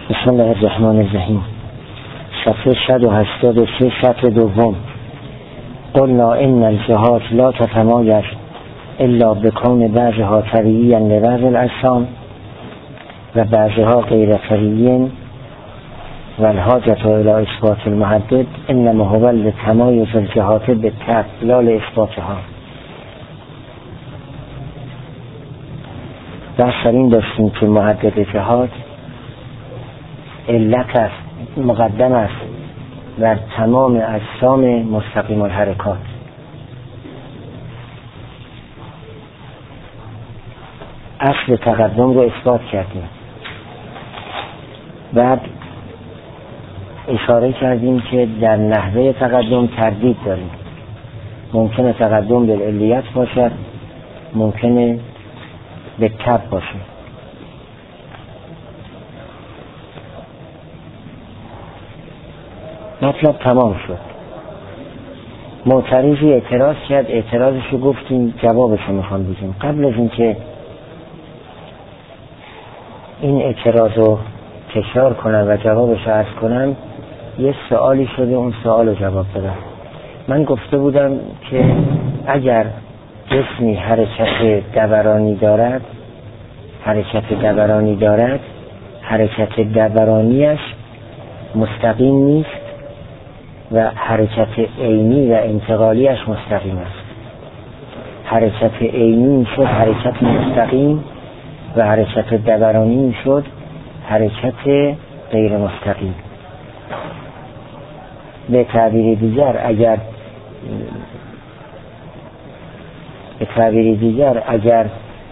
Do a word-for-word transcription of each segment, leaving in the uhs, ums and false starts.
بسم الله الرحمن الرحیم. صفحه صد و هشتاد و سه سطر دوم. قلنا ان الجهات لا تتمایز الا بکون بعضها طبیعیا لبعض الاجسام و بعضها غیر طبیعی و الحاجة الى اثبات المحدد انما هو لتمایز الجهات بالطبع لا لاثباتها. بحث این داشتیم که محدد جهات علت است، مقدم است بر تمام اجسام مستقیم الحرکات. اصل تقدم رو اثبات کردیم. بعد اشاره کردیم که در نحوه تقدم تردید داریم. ممکنه تقدم بالعلیت باشد، ممکنه به تبع باشه. مطلب تمام شد. معترضی اعتراض کرد، اعتراضش رو گفتیم، جوابش رو میخوام بگیم. قبل از اینکه این اعتراض رو تکرار کنم و جوابش رو عرض کنم، یه سوالی شده، اون سوال رو جواب بدم. من گفته بودم که اگر جسمی حرکت دورانی دارد حرکت دورانی دارد حرکت دورانیش مستقیم نیست و حرکت عینی و انتقالیش مستقیم است. حرکت عینی شد حرکت مستقیم و حرکت دورانی شد حرکت غیر مستقیم. به تعبیر دیگر اگر به تعبیر دیگر اگر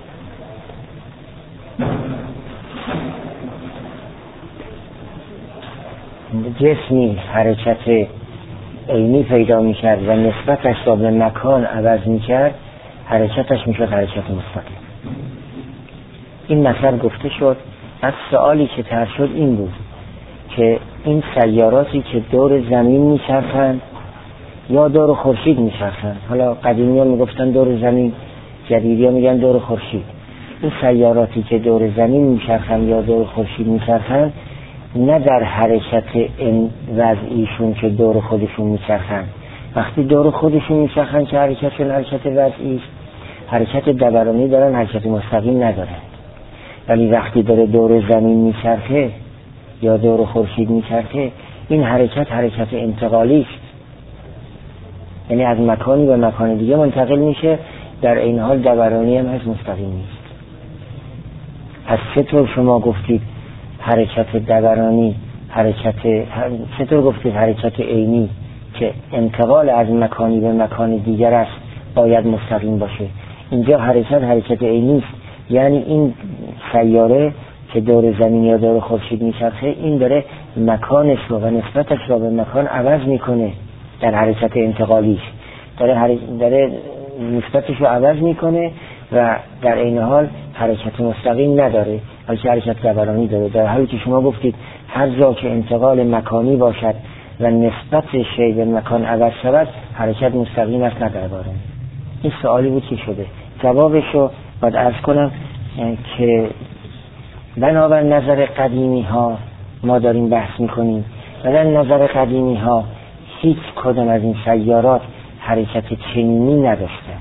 جسمی حرکت عینی پیدا میکرد و نسبتش را به مکان عوض میکرد، حرکتش میشد حرکت مستقیم. این مثل گفته شد. از سوالی که طرح شد این بود که این سیاراتی که دور زمین میچرخند یا دور خورشید میچرخند، حالا قدیمی ها میگفتن دور زمین، جدیدی ها میگن دور خورشید، این سیاراتی که دور زمین میچرخند یا دور خورشید میچرخند، نه در حرکت این وضعیشون که دور خودشون میچرخند. وقتی دور خودشون میچرخند که حرکتشون حرکت وضعی است، حرکت دورانی دارن، حرکت مستقیم ندارن. ولی وقتی داره دور زمین میچرخه یا دور خورشید میچرخه، این حرکت حرکت انتقالی است، یعنی از مکانی به مکان دیگه منتقل میشه، در این حال دورانی هم هست، مستقیم نیست. پس چطور شما گفتید حرکت دورانی حرکت چطور گفتید حرکت عینی که انتقال از مکانی به مکان دیگر است باید مستقیم باشه؟ اینجا حرکت حرکت عینی است، یعنی این سیاره که دور زمین یا دور خورشید میچرخه، این داره مکانش رو و نسبتش رو به مکان عوض میکنه، در حرکت انتقالیش داره, حر... داره نسبتش رو عوض میکنه و در این حال حرکت مستقیم نداره، بلکه حرکت دورانی داره. در حالی که شما گفتید هر جا که انتقال مکانی باشد و نسبت شی به مکان عوض شود، حرکت مستقیم است، نداره. این سوالی بود که شده. جوابش رو باید عرض کنم که بنابر نظر قدیمی ها ما داریم بحث میکنیم و در نظر قدیمی ها هیچ کدام از این سیارات حرکت چنینی نداشته.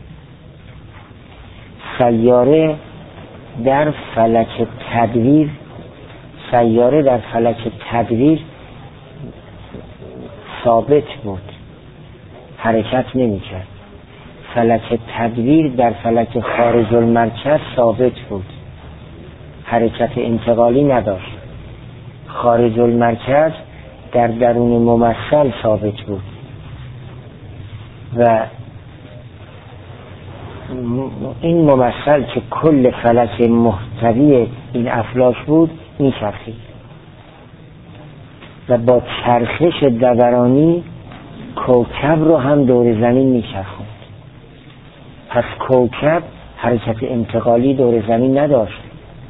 سیاره در فلک تدویر سیاره در فلک تدویر ثابت بود، حرکت نمی‌کرد. فلک تدویر در فلک خارج المرکز ثابت بود، حرکت انتقالی نداشت. خارج المرکز در درون ممثل ثابت بود و این ممثل که کل فلک محتوی این افلاک بود میچرخید و با چرخش دورانی کوکب رو هم دور زمین میچرخوند. پس کوکب حرکت انتقالی دور زمین نداشت،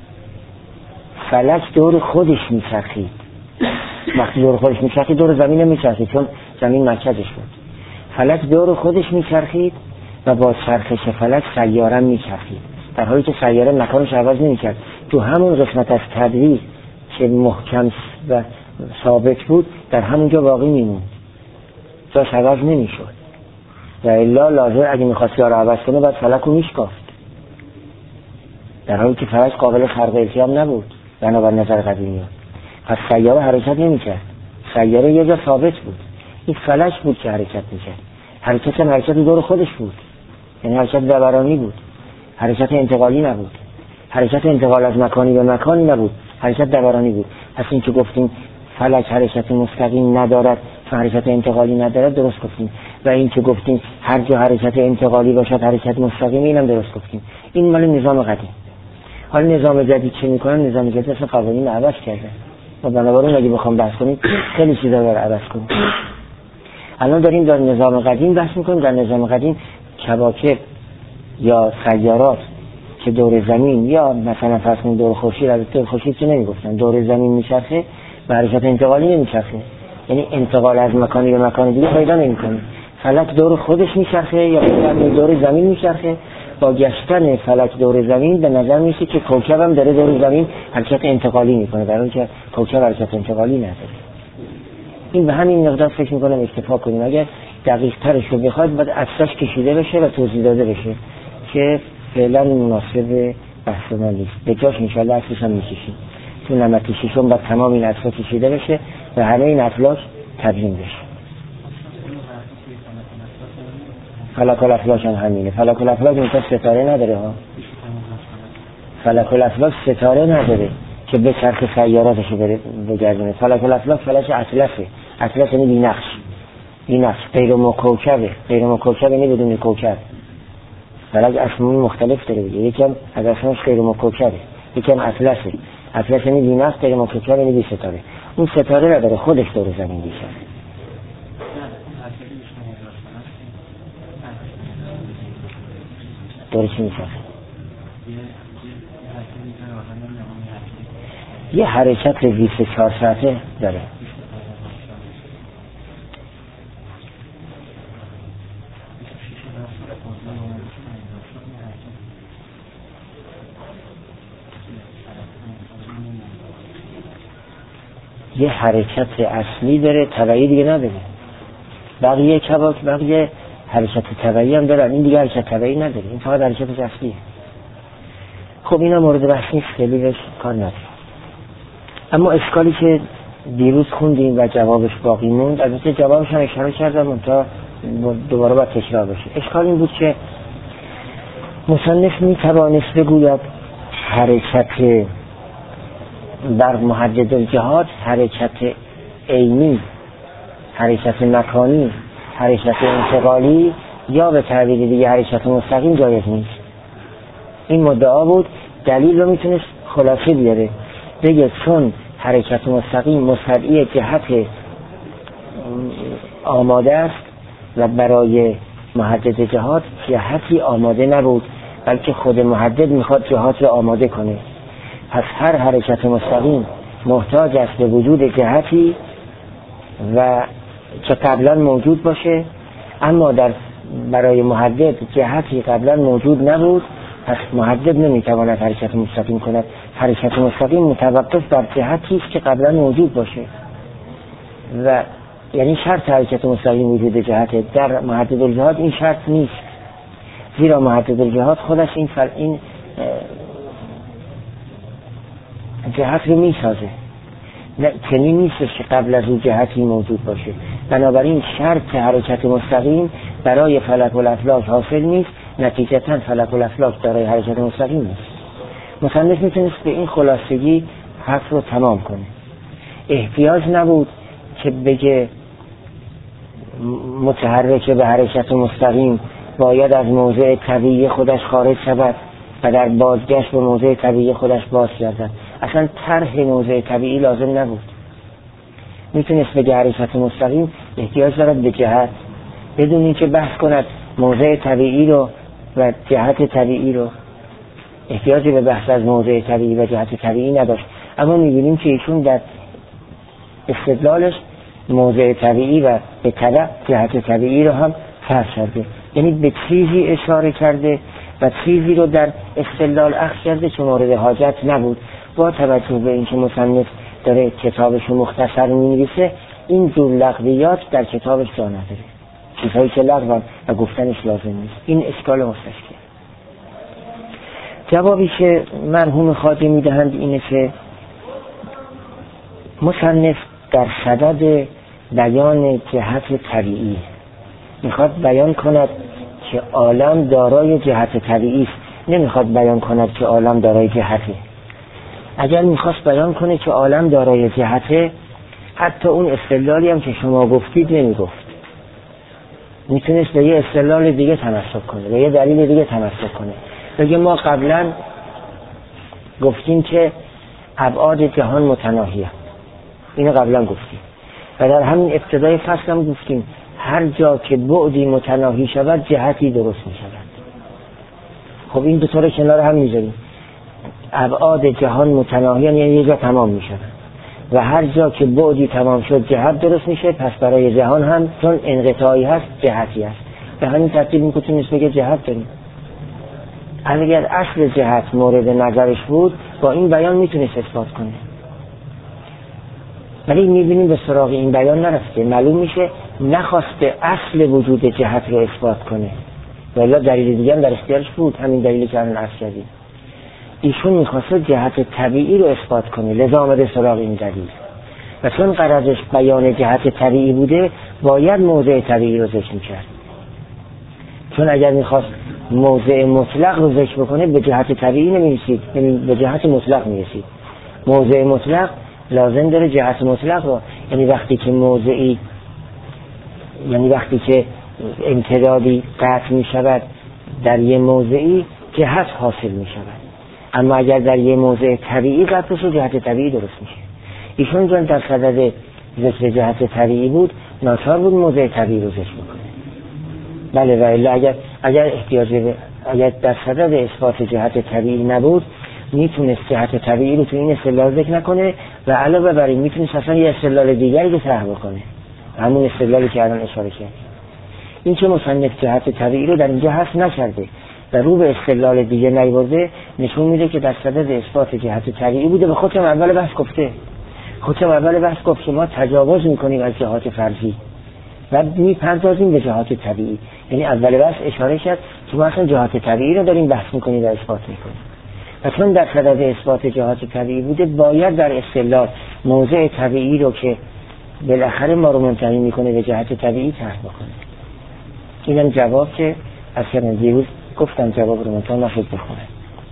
فلک دور خودش میچرخید. وقتی دور خودش میچرخید دور زمین نمیچرخید، چون زمین مرکزش بود. فلک دور خودش میچرخید و با چرخش فلک سیاره میچرخید، در حالی که سیاره مکانش عوض نمیکرد. تو همون قسمت از تدویر که محکم و ثابت بود در همونجا باقی میموند، جاش عوض نمیشد. و الا لازم اگه میخواست جا رو عوض کنه باید فلک رو میشکافت، در حالی که فلک قابل خرق التیام نبود بنابر نظر قدیمی. پس سیاره حرکت نمیکرد، سیاره یه جا ثابت بود، این فلک بود که حرکت میکرد. حرکت هم حرکت دور خودش بود، یعنی حرکت دورانی بود، حرکت انتقالی نبود. حرکت انتقال از مکانی به مکانی نبود، حرکت دورانی بود. پس این که گفتیم فلک حرکت مستقیم ندارد چون حرکت انتقالی ندارد درست گفتیم، و این که گفتیم هر جا حرکت انتقالی باشد حرکت مستقیم اینم درست گفتیم. این مال نظام قدیم. حالا نظام جدید چه میکنن؟ نظام جدید اصلا قوانین عوض کرده و بنابراین اگه بخوام بحث کنیم خیلی چیزا رو عوض کنیم. الان داریم در نظام قدیم بحث میکنیم. در نظام قدیم کواکب یا سیارات که دور زمین یا مثلا فرض کنید دور خورشید، البته خورشید چه نمیگفتن، دور زمین میچرخه و حرکت انتقالی نمیچرخه، یعنی انتقال از مکانی به مکان دیگه پیدا نمیکنه. فلک دور خودش میچرخه یا دور زمین میچرخه. با گشتن فلک دور زمین به نظر میشه که کوکب هم داره دور زمین حرکت انتقالی میکنه، در حالی که کوکب حرکت انتقالی نداره. این به همین مقدار فکر میکنم اکتفا کنیم. اگر دقیق ترش رو بخواد باید عکسش کشیده بشه و توضیح داده بشه که فعلا مناسب بحث ما نیست. به جاش انشاءالله عکسش هم میکشیم تو نمت ششم باید تمام این عکس‌ها کشیده بشه و همه این افلاک تبیین بشه. فلک الافلاک هم همینه. فلک الافلاک مثلا ستاره نداره ها، فلک الافلاک ستاره نداره که به چرخ سیاراتشو بگردونه. فلک الافلاک فلک اطلسه. اطلس یعنی بی‌نقش، بی‌نقش غیر مکوکبه. غیر مکوکب یعنی بدون کوکب. فلک اسمون مختلف داره دیگه، یکم از اسمش غیر مکوکبه، یکم اطلسه. اطلس یعنی بی‌نقش، غیر مکوکب یعنی بی ستاره. اون ستاره نداره، خودش دور زمین میشه. دور چی میشه؟ یه حرکت بیست و چهار ساعته داره. یه حرکت اصلی داره، تبعی دیگه نداره. بقیه کباک بقیه حرکت تبعی هم دارن، این دیگه حرکت تبعی نداره، این فقط حرکت اصلیه. خب اینا مورد بحث نیست، خیلی بهش کار نداره. اما اشکالی که دیروز خوندیم و جوابش باقی موند، البته جوابش هم اشاره کردم تا دوباره باید تکرار بشه. اشکال این بود که مصنف میتوانست بگوید حرکت بر محدد الجهات حرکت عینی، حرکت مکانی، حرکت انتقالی یا به تعبیر دیگه حرکت مستقیم جایز نیست. این مدعا بود. دلیل رو میتونست خلاصه بیاره، بگه چون حرکت مستقیم مستدعی جهت آماده است و برای محدد جهات جهتی آماده نبود، بلکه خود محدد میخواد جهات رو آماده کنه. پس هر حرکت مستقیم محتاج است به وجود جهتی و که قبلا موجود باشه، اما در برای محدد جهتی قبلا موجود نبود، پس محدد نمیتواند حرکت مستقیم کند. حرکت مستقیم متوقف بر جهتی است که قبلا موجود باشه و یعنی شرط حرکت مستقیم وجود جهته. در محدد الجهات این شرط نیست، زیرا محدد الجهات خودش این فر این جهت رو میسازه، چنین نیستش که قبل از اون جهتی موجود باشه. بنابراین شرط حرکت مستقیم برای فلک الافلاک حاصل نیست، نتیجتا فلک الافلاک دارای حرکت مستقیم نیست. مصنف میتونست به این خلاصگی حرف رو تمام کنه. احتیاج نبود که بگه متحرک به حرکت مستقیم باید از موضع طبیعی خودش خارج شود و در بازگشت به موضع طبیعی خودش باز گردد. اصلا طرح موضع طبیعی لازم نبود. میتونست بگه حرکت مستقیم احتیاج دارد به جهت، بدون اینکه بحث کند موضع طبیعی رو و جهت طبیعی رو. احتیاجی به بحث از موضع طبیعی و جهت طبیعی نداشت. اما میبینیم که ایشون در استدلالش موضع طبیعی و به طبع جهت طبیعی رو هم فرض کرده، یعنی به چیزی اشاره کرده و چیزی رو در استدلال اخذ کرده که مورد حاجت نبود. با توجه به اینکه مصنف داره کتابش رو مختصر می‌نویسه، این جور لغویات در کتابش جا نداره، چیزهایی که لغو و گفتنش لازم نیست. این اشکال مستشکل. جوابی که مرحوم خواجه میدهند اینه که مصنف در صدد بیان جهت طبیعی میخواد بیان کند که عالم دارای جهت طبیعی است، نمیخواد بیان کند که عالم دارای جهته. اگر میخواست بیان کنه که عالم دارای جهته، حتی اون استدلالی هم که شما گفتید نمیگفت، میتونست به یه استدلال دیگه تمسک کنه، به یه دلیل دیگه تمسک کنه، بگه ما قبلا گفتیم که ابعاد جهان متناهیه، اینو قبلا گفتیم و در همین ابتدای فصل هم گفتیم هر جا که بعدی متناهی شود جهتی درست می شود. خب این دو تا رو کنار هم میذاریم، ابعاد جهان متناهی یعنی یه جا تمام می شود و هر جا که بعدی تمام شد جهت درست میشه، پس برای جهان هم چون انقطاعی هست جهتی هست. به همین ترتیب میتونیم بگه جهت داریم. اگر اصل جهت مورد نظرش بود با این بیان میتونست اثبات کنه، ولی میبینیم به سراغ این بیان نرفته. معلوم میشه نخواسته اصل وجود جهت رو اثبات کنه، ولی دلیل دیگه هم در اختیارش بود، همین دلیلی که الان عرض کردیم. ایشون میخواسته جهت طبیعی رو اثبات کنه، لذا آمده سراغ این دلیل و چون غرضش بیان جهت طبیعی بوده باید موضع طبیعی رو ذکر میکرد، چون اگر میخواست موضع مطلق رو ذکر بکنه به جهت طبیعی نمیرسید، به جهت مطلق میرسید. موضع مطلق لازم داره جهت مطلق رو، یعنی وقتی که موضعی، یعنی وقتی که امتدادی قطع می شود در یه موضعی جهت حاصل می شود، اما اگر در یه موضع طبیعی قطع بشه جهت طبیعی درست میشه. ایشون جان در صدد ذکر جهت طبیعی بود، ناچار بود موضع طبیعی رو ذکر بکنه. بله و الا اگر اگر احتیاج به اگر در صدد اثبات جهت طبیعی نبود میتونست جهت طبیعی رو تو این استدلال ذکر نکنه و علاوه بر این میتونست اصلا یه استدلال دیگری رو طرح بکنه، همون استدلالی که الان اشاره کرد. این که مصنف جهت طبیعی رو در اینجا حذف نکرده و رو به استدلال دیگه نیورده نشون میده که در صدد اثبات جهت طبیعی بوده. به خودم اول بحث گفته خودم اول بحث گفت که ما تجاوز میکنیم از جهات فرضی و میپردازیم به جهات طبیعی، یعنی اول بحث اشاره کرد که ما اصلا جهات طبیعی رو داریم بحث میکنیم و اثبات میکنیم و چون در صدد اثبات جهات طبیعی بوده باید در استدلال موضع طبیعی رو که بالاخره ما رو منتهی میکنه به جهت طبیعی طرح بکنه. اینم جواب که اصلا دیروز گفتم جواب رو منتها نشد بخونه.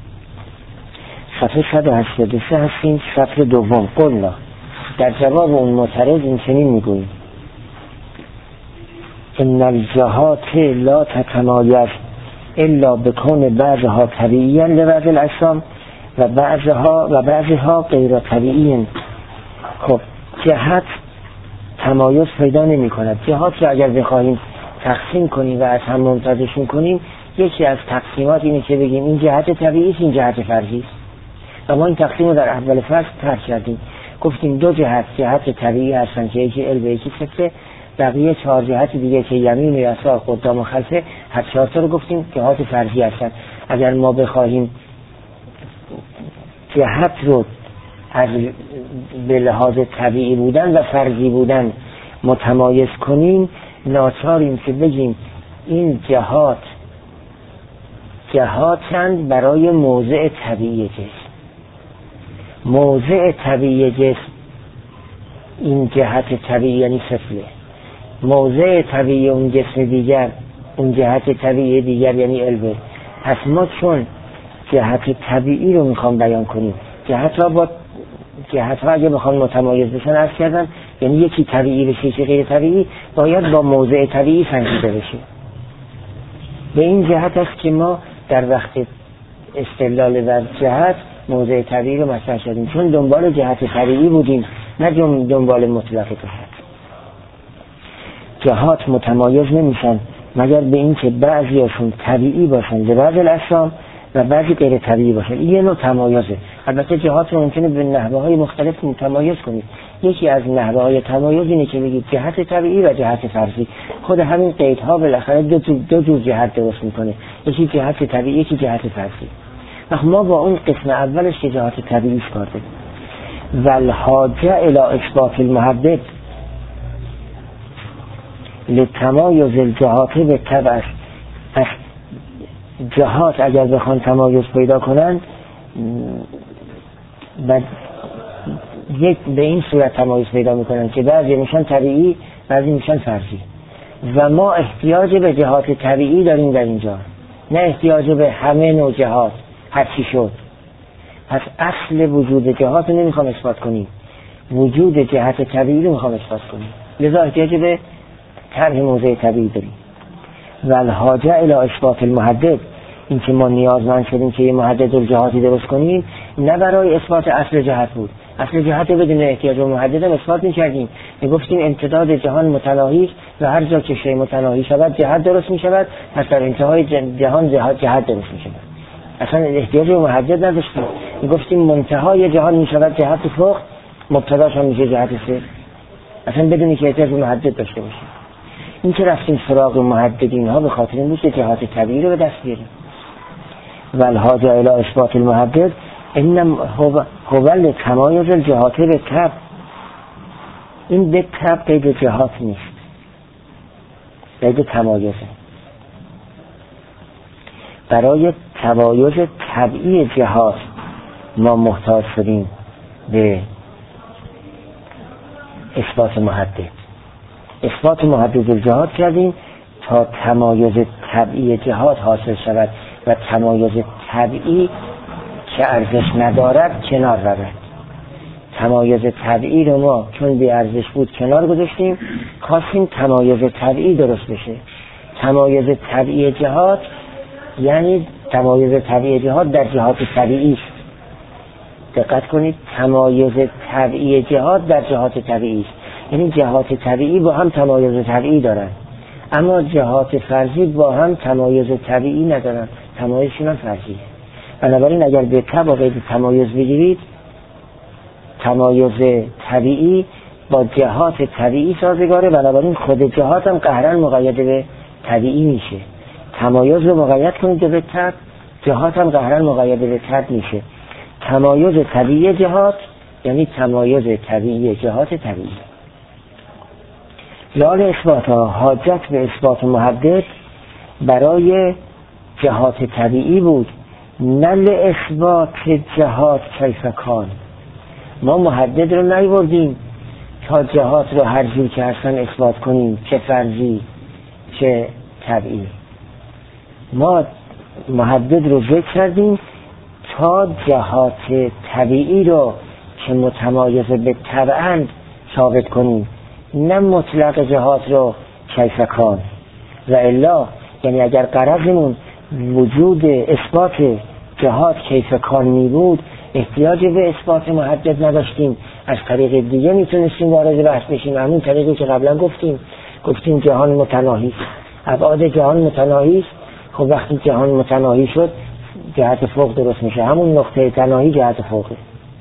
صفحه صد و هشتاد و سه هستیم، صفحه دوم. قلنا در جواب اون معترض این چنین میگوییم ان الجهات لا تتمایز الا بکون بعضها طبیعیاً لبعض الاجسام و بعضها و بعضها غیر طبیعیاً. خب جهت تمایز پیدا نمی کند. جهات رو اگر بخواهیم تقسیم کنیم و از هم ممتازشون کنیم، یکی از تقسیمات اینه که بگیم این جهت طبیعی است این جهت فرضی است و ما این تقسیم رو در اول فصل طرح کردیم. گفتیم دو جهت جهت طبیعی هستن که یکی علم و یکی فکر، بقیه چهار جهت دیگه که یمین و یسار قدام و خلفه هر چهار تا رو گفتیم جهات فرضی هستن. اگر ما بخواهیم جهت رو از به لحاظ طبیعی بودن و فرضی بودن متمایز کنیم ناچاریم که بگیم این جهات جهاتند برای موضع طبیعی جسم. موضع طبیعی جسم این جهت طبیعی یعنی صفله، موضع طبیعی اون جسم دیگر اون جهت طبیعی دیگر یعنی علوه. پس ما چون جهت طبیعی رو میخوام بیان کنیم، جهت را با جهت ها اگه بخوام متمایز بشن عرض کردم یعنی یکی طبیعی بشه یکی غیر طبیعی، باید با موضع طبیعی سنجیده بشه. به این جهت است که ما در وقت استدلال در جهت موضع طبیعی رو مطرح کردیم، چون دنبال جهت طبیعی بودیم نه دنبال مطلق جهت. جهات متمایز نمیشن مگر به این که بعضی هاشون طبیعی باشن لبعض الاجسام و بعضی غیر طبیعی باشن. این یه نوع تمایزه. البته جهات رو ممکنه به نحوه های مختلف متمایز کنید. یکی از نحوه های تمایز اینه که بگید جهت طبیعی و جهت فرضی. خود همین قیدها بالاخره دو دو جور جهت درست میکنه، یکی جهت طبیعی یکی جهت فرضی. ما با اون قسم اولش که جهت طبیعی کار داریم والحاجه الی اثبات المحدد لتمایز الجهات به تبع. جهات اگر بخوان تمایز پیدا کنن بعد یک به این صورت تمایز پیدا میکنن که بعضی میشن طبیعی، بعضی میشن فرضی، و ما احتیاج به جهات طبیعی داریم در اینجا، نه احتیاج به همه نوع جهات هر چی شد. پس اصل وجود جهات رو نمیخوام اثبات کنیم، وجود جهت طبیعی رو میخوام اثبات کنیم، لذا احتیاج به طرح موضع طبیعی داریم. والحاجه الی اثبات المحدد، این که ما نیازمند شدیم که یه محدد الجهاتی درست کنیم، نه برای اثبات اصل جهت بود. اصل جهت بدون احتیاج به محدد هم اثبات می‌کردیم، میگفتیم امتداد جهان متناهی و هر جا که شی متناهی شود جهت درست می‌شود، پس در انتهای جهان جهت جهت درست می‌شود. اصلا احتیاج به محدد نداشتیم، میگفتیم منتهای جهان می‌شود جهت فوق، مبتداش هم میشه جهت صفر، اصلا بدون که احتیاج به محدد داشته باشیم. این که رفتیم سراغ محددین ها به خاطر این بود که جهات طبیعی رو به دست بیاریم. والحاجه الی اثبات المحدد انما هو هو تمایز الجهات به تبع. این به تبع قید جهات نیست، قید تمایزه. برای تمایز طبیعی جهات ما محتاج شدیم به اثبات محدد. اثبات محدد الجهات کردیم تا تمایز طبیعی جهات حاصل شود و تمایز طبیعی که ارزش ندارد کنار رود. تمایز طبیعی رو ما چون بی ارزش بود کنار گذاشتیم، خواستیم تمایز طبیعی درست بشه. تمایز طبیعی جهات یعنی تمایز طبیعی جهات در جهات طبیعی است. دقت کنید، تمایز طبیعی جهات در جهات طبیعی است، یعنی جهات طبیعی با هم تمایز طبیعی دارن، اما جهات فرضی با هم تمایز طبیعی ندارن، تمایزشون هم فرضیه. بنابراین اگر به تبع قید تمایز بگیرید، تمایز طبیعی با جهات طبیعی سازگاره، بنابراین خود جهات هم قهرن مقید به طبیعی میشه. تمایز رو مقید کنید به تبع، جهات هم قهرن مقید به تبع میشه. تمایز طبیعی جهات یعنی تمایز طبیعی جهات طبیعی. لال اثبات ها حاجت به اثبات محدد برای جهات طبیعی بود، نه اثبات جهات کیف کان. ما محدد رو نیوردیم تا جهات رو هر جور که هستن اثبات کنیم، چه فرضی چه طبیعی. ما محدد رو ذکر کردیم تا جهات طبیعی رو که متمایز به طبعاً ثابت کنیم، نه مطلق جهات رو کیف کان. و الا یعنی اگر غرضمون وجود اثبات جهات کیف کان می بود، احتیاج به اثبات محدد نداشتیم، از طریق دیگه میتونستیم وارد بحث بشیم. همین طریقی که قبلا گفتیم گفتیم جهان متناهی، ابعاد جهان متناهی. خب وقتی جهان متناهی شد جهت فوق درست میشه، همون نقطه تناهی جهت فوقه،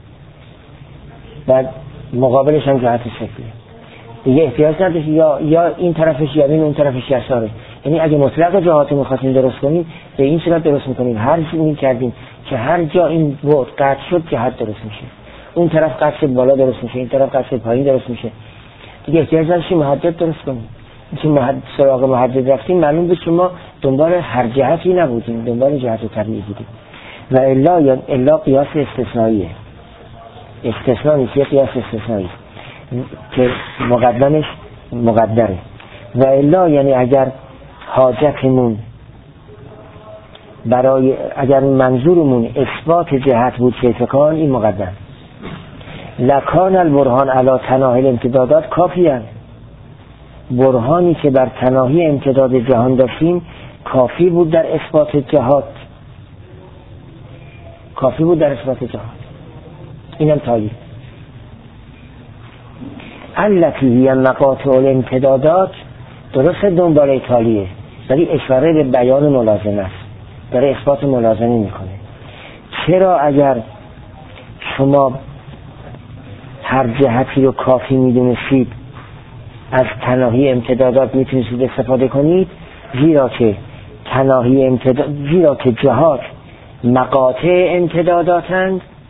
بعد مقابلش هم جهت صفره. دیگه احتیاج نداشت یا یا این طرفش یمین اون طرفش یساره. یعنی اگه مطلق جهات رو می‌خواستیم درست کنیم به این صورت درست می‌کنیم، هر چی می‌کردیم که هر جا این بعد قطع شد جهت درست میشه، اون طرف قطع شد بالا درست میشه، این طرف قطع شد پایین درست میشه. دیگه احتیاج نداشت محدد درست کنیم. چون محدد سراغ محدد رفتیم معلوم بود که ما دنبال هر جهتی نبودیم، دنبال جهت طبیعی بودیم. و الا یا الا قیاس استثنائیه، استثناء نیست، قیاس استثنایی که مقدمش مقدره. و الا یعنی اگر حاجتمون برای اگر منظورمون اثبات جهت بود کیف کان، این مقدم. لکان البرهان علی تناهی الامتدادات کافیه. برهانی که بر تناهی امتداد جهان داشتیم کافی بود در اثبات جهات، کافی بود در اثبات جهات. اینم تایید. التی هی مقاطع الامتدادات درست دنبال تالیه، ولی اشاره به بیان ملازمه است، داره اثبات ملازمه میکنه. چرا اگر شما هر جهتی رو کافی میدونستید از تناهی امتدادات میتونید استفاده کنید؟ زیرا که تناهی امتداد زیرا که جهات مقاطع امتداداتند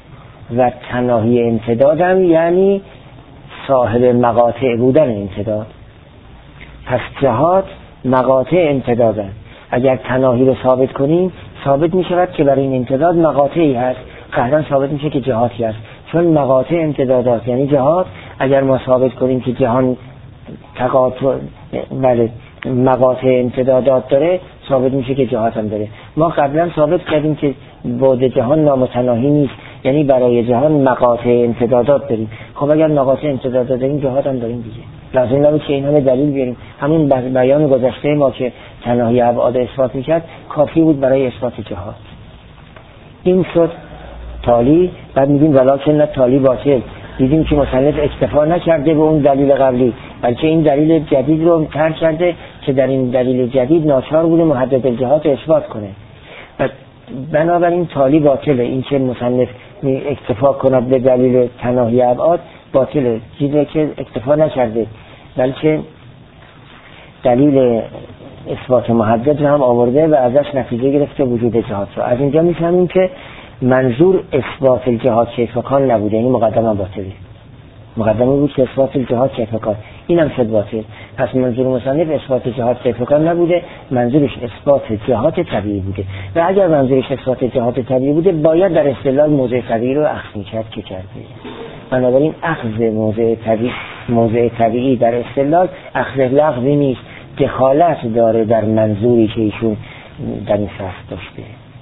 و تناهی امتداد هم یعنی صاحب مقاطع بودن امتداد. پس جهات مقاطع امتدادن. اگر تناهی رو ثابت کنیم ثابت می شود که برای این امتداد مقاطعی هست، قطعا ثابت میشه که جهاتی هست، چون مقاطع امتدادات یعنی جهات. اگر ما ثابت کنیم که جهان تقاطع بله مقاطع امتدادات داره، ثابت میشه که جهات هم داره. ما قبلا ثابت کردیم که بعد جهان نامتناهی نیست، یعنی برای جهان مقاطع امتدادات داریم. خب اگر مقاطع امتدادات داریم جهات هم داریم دیگه. لازم نبود که این همه دلیل بیاریم. همون بیان گذشته ما که تناهی ابعاد اثبات میکرد کافی بود برای اثبات جهات. این شد تالی. بعد میگیم ولکن نه تالی باطل. دیدیم که مصنف اکتفا نکرده به اون دلیل قبلی، بلکه این دلیل جدید رو ترک کرده که در این دلیل جدید ناچار بوده محدد الجهات اثبات کنه. و بنابراین تالی باطله. این که مصنف اکتفا کند به دلیل تناهی ابعاد باطله، چیزی که اکتفا نکرده، بلکه دلیل اثبات محدد رو هم آورده و ازش نتیجه گرفته وجود جهات رو. از اینجا میفهمیم که منظور اثبات الجهات کیفکان نبوده، این مقدمه باطله. مقدمه بود که اثبات الجهات کیفکان، این هم شد باطل. پس منظور مصنف اثبات جهات کیفکان نبوده، منظورش اثبات جهات طبیعی بوده. و اگر منظورش اثبات جهات طبیعی بوده باید در استدلال موضع طبیعی رو اخذ می‌کرد که کرده. بنابراین اخذ موضع طبیعی موضع طبیعی در استدلال اخذ لغوی نیست، دخالت داره در منظوری که ایشون در این فصل داشته.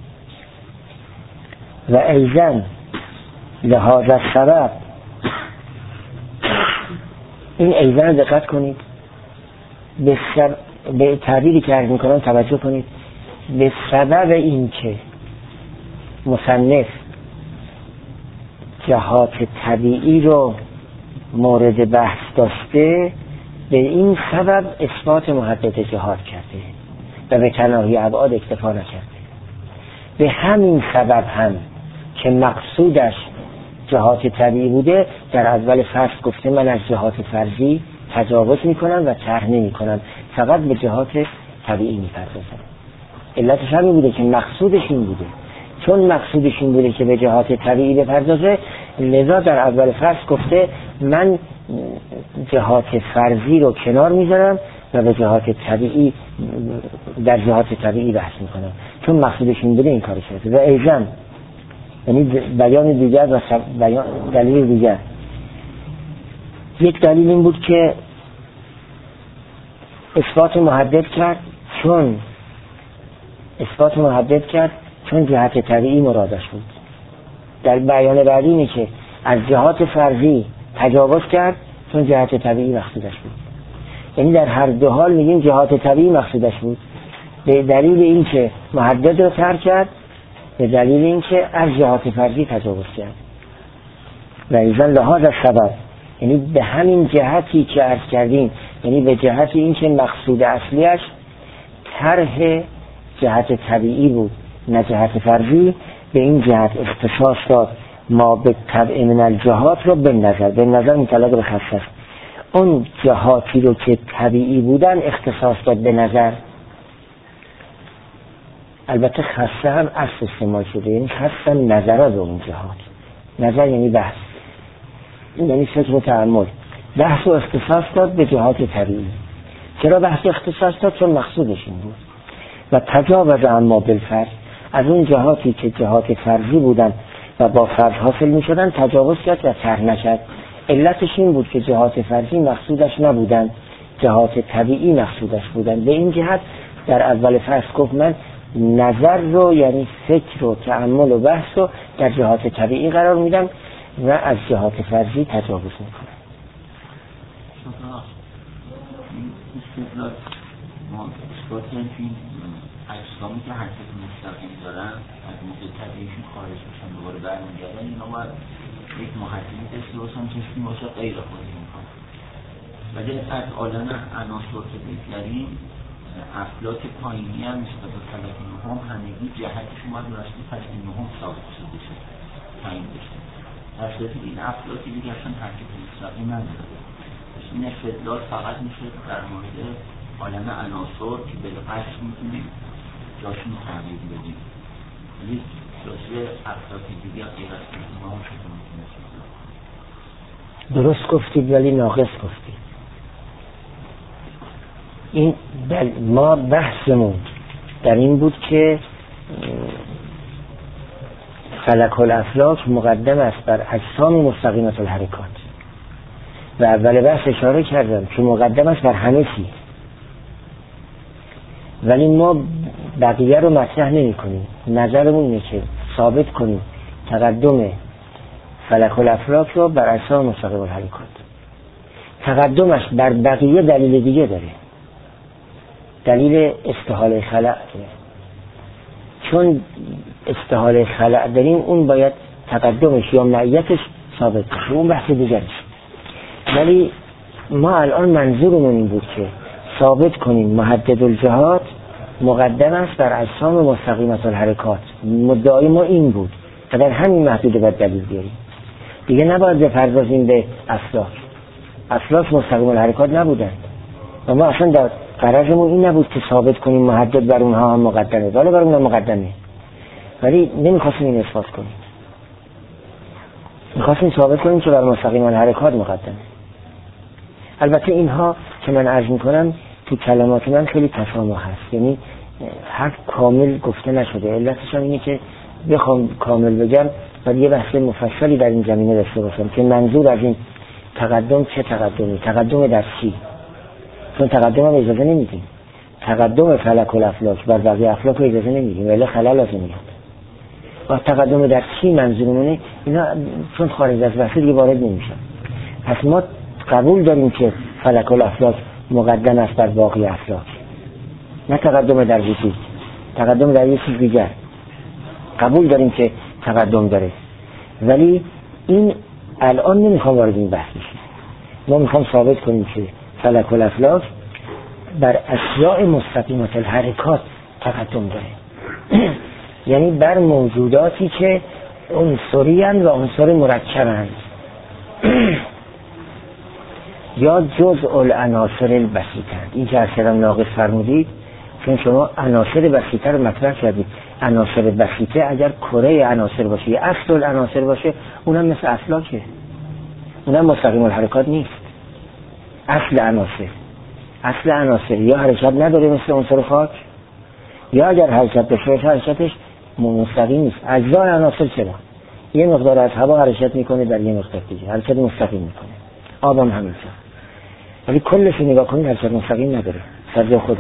و ایضاً لهذا السبب، این ایضاً دقت کنید، به, سب... به تعبیری که عرض میکنم توجه کنید. به سبب این که مصنف جهات طبیعی رو مورد بحث داشته، به این سبب اثبات محدد جهات کرده و به تناهی ابعاد اکتفا نکرده. به همین سبب هم که مقصودش جهات طبیعی بوده، در اول فصل گفته من از جهات فرضی تجاوز میکنم و طرح نمیکنم، فقط به جهات طبیعی میپردازم. علتش همین بوده که مقصودش این بوده. چون مقصودش این بوده که به جهات طبیعی بپردازه، لذا در اول فصل گفته من جهات فرضی رو کنار میذارم و به جهات طبیعی در جهات طبیعی بحث میکنم. چون مقصودش این بوده این کار کرده. و ایضاً یعنی بیان دیگر و بیان دلیل دیگر. یک دلیل این بود که اثبات محدد کرد چون اثبات محدد کرد چون جهت طبیعی مرادش بود. در بیان بعدی اینه که از جهات فرضی تجاوز کرد چون جهت طبیعی مقصودش بود. یعنی در هر دو حال میگیم جهات طبیعی مقصودش بود، به دلیل این که محدد رو ترک کرد، به دلیل این که از جهات فرضی تجاوز کرد. و ایضاً لهذا السبب، یعنی به همین جهتی که عرض کردیم، یعنی به جهت این که مقصود اصلیش طرح جهت طبیعی بود نه جهت فرضی، به این جهت اختصاص داد ما به تبع من الجهات رو به نظر به نظر مطلق به خصص. اون جهاتی رو که طبیعی بودن اختصاص داد به نظر. البته خصه هم اصل استعمال شده، یعنی خصه نظره به اون جهات. نظر یعنی بحث، یعنی فکر و تأمل. بحث و اختصاص داد به جهات طبیعی. چرا بحث و اختصاص داد؟ چون مقصودش این بود. و تجاوز اما بالفرض، از اون جهاتی که جهات فرضی بودن و با فرض حاصل می شدن تجاوز کرد و طرح نکرد. علتش این بود که جهات فرضی مقصودش نبودن، جهات طبیعی مقصودش بودن. به این جهت در اول فصل گفت من نظر رو یعنی فکر و تأمل و بحث رو در جهات طبیعی قرار میدم و از جهات فرضی تجاوز میکنم. ما اثبات کنیم که این اجسامی که حرکت مستقیم دارن از موضوع طبیعیشون خارج میشن دوباره برمیگردن، اینا باید یک محددی داشته باشن که اسمی باشه غیر خودی میکنن. ولی از عالم عناصر که بگذاریم افلاک پایینی هم نسبت به فلک نهم همگی جهتشون باید برسته فلک نهم ثابت شده شد تعیین بشه. در صورتی این افلاکی دیگه اصلا حرکت مستقیم نداره. این استدلال فقط میشه در مورد عالم عناصر که بالقصد میتونیم جاشون تغییر بدیم، ولی جزء افلاک دیگه غیر از نهم شده درست گفتید ولی ناقص گفتید. این ما بحثمون در این بود که فلک الافلاک مقدم است بر اجسام مستقیمة الحرکات و اول بحث اشاره کردم که مقدم است بر همه چیز، ولی ما بقیه رو مطرح نمی کنیم. نظرمون اینه که ثابت کنیم تقدم فلک الافلاک رو بر اجسام مستقیمة الحرکات. تقدمش بر بقیه دلیل دیگه داره، دلیل استحاله خلع. چون استحاله خلع داریم اون باید تقدمش یا معیتش ثابت بشه، اون بحث دیگه است. ولی ما الان منظورمون این بود که ثابت کنیم محدد الجهات مقدم است بر اجسام مستقیمة الحرکات. مدعای ما این بود، در همین محدود باید دلیل بیاریم دیگه، نباید بپردازیم به افلاک. افلاک مستقیم الحرکات نبودند و ما اصلا در غرضمون این نبود که ثابت کنیم محدد بر اونها هم مقدمه، ولی بر اونها مقدمه، ولی نمیخواستیم این اثبات کنیم، میخواستیم ثابت کنیم که بر مستقیم الحرکات مقدمه. البته اینها که من عرض میکنم تو کلمات من خیلی تسامح هست، یعنی حرف کامل گفته نشده. علتش هم اینه که بخوام کامل بگم ولی یه بحث مفصلی در این زمینه داشته باشم که منظور از این تقدم چه تقدمی، تقدم در چی، چون تقدم هم اجازه نمیدیم. تقدم فلک الافلاک بر بقیه افلاک رو اجازه نمیدیم ولی خلل لازم میاد. و تقدم در چی منظورمونه اینا چون خارج از بحث دیگه وارد نمیشن. پس ما قبول داریم که فلک الافلاک مقدم است بر باقی افلاک، نه تقدم در وجود، تقدم در یه چیز دیگر. قبول داریم که تقدم داره، ولی این الان نمیخوام وارد این بحث بشیم. ما میخوام ثابت کنیم که فلک الافلاک بر اشیاء مستقیمة الحرکات تقدم داره یعنی بر موجوداتی که عنصری اند و عنصر مرکب اند یا جزء العناصر البسیطه اند. این که اصلا ناقص فرمودید، چون شما عناصر بسیطه رو مطرح کردید. عناصر بسیطه اگر کره عناصر باشه یا اصل العناصر باشه اونم مثل افلاکه، اونم مستقیم الحرکات نیست. اصل عناصر اصل عناصر یا حرکت نداره مثل عنصر خاک، یا اگر حرکت بشه حرکتش مستقیم نیست. اجزای عناصر چرا؟ یه مقدار از هوا حرکت میکنه در یه مقدار دیگه حرکت مستقیم میکنه، آب هم همینطور، ولی کلش نگاه کنید حرکت مستقیم نداره، سر خودشه.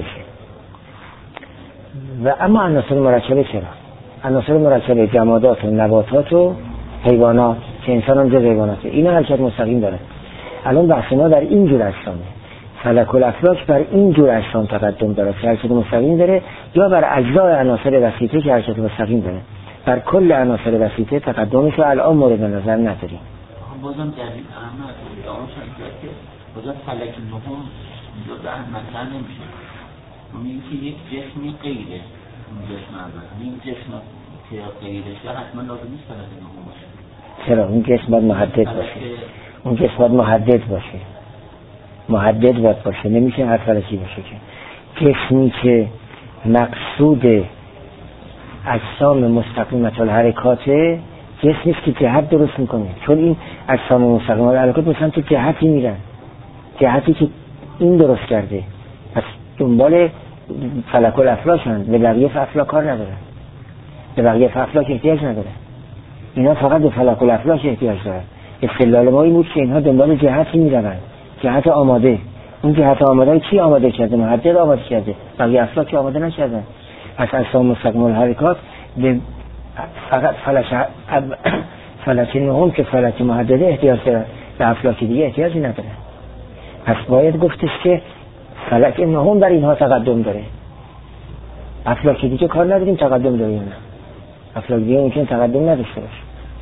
و اما عناصر مرکبه چرا؟ عناصر مرکبه جمادات و نباتات و حیوانات که انسان هم جز حیواناته، اینا حرکت مستقیم داره. الان بحث ما در این جور اجسامه. فلک الافلاک بر این جور اجسام تقدم داره که حرکت مستقیم داره، یا بر اجزای عناصر بسیطه که حرکت مستقیم داره. بر کل عناصر بسیطه تقدمش رو الان مورد نظر نداریم. بازم دلیل احمد دعا شد که بازم فلک نهم جز احمد نمیشه. اونی که یک جسمی غیره اون جسم اول، این جسم که غیرشه حتما لازم نیست فلک نهم باشه. چرا؟ اون جسم باید محدد باشه. اون جسم باید محدد باشه. محدد باید باشه، نمیشه هر فلکی باشه. که جسمی که مقصود اجسام مستقیمة الحرکاته جسمیست که جهت درست میکنه، چون این اجسام مستقیمة الحرکات مثلا تو جهتی میرن، جهتی که این درست کرده، پس دنبال فلک الافلاک هست، به بقیه افلاک کار ندارن، به بقیه افلاک احتیاج ندارن، اینا فقط به فلک الافلاک احتیاج دارن. استدلال ما این بود که اینها دنبال جهتی میرن، جهت آماده. اون جهت آماده کی آماده کرده؟ محدد آماده کرده، بقیه افلاک آماده نکردن. پس اجسام مستقیمة الحرکات به فقط فلک فلک نهم که فلک محدده احتیاج داره، به افلاک دیگه احتیاجی نداره. پس باید گفتش که فلک نهم بر اینها تقدم داره، افلاک دیگه کار نداریم تقدم داره یا نه. افلاک دیگه ممکن تقدم نداشته باشه.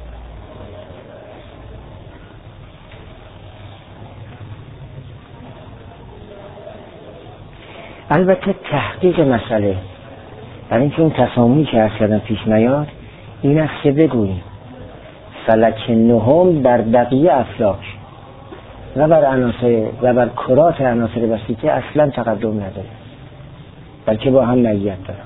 البته تحقیق مسئله برای اینکه اون تسامحی که اصلا پیش نیاد این است که بگوییم فلک نهم بر بقیه افلاک و بر عناصر و بر کرات عناصر بسیطه اصلا تقدم نداره، بلکه با هم معیت داره.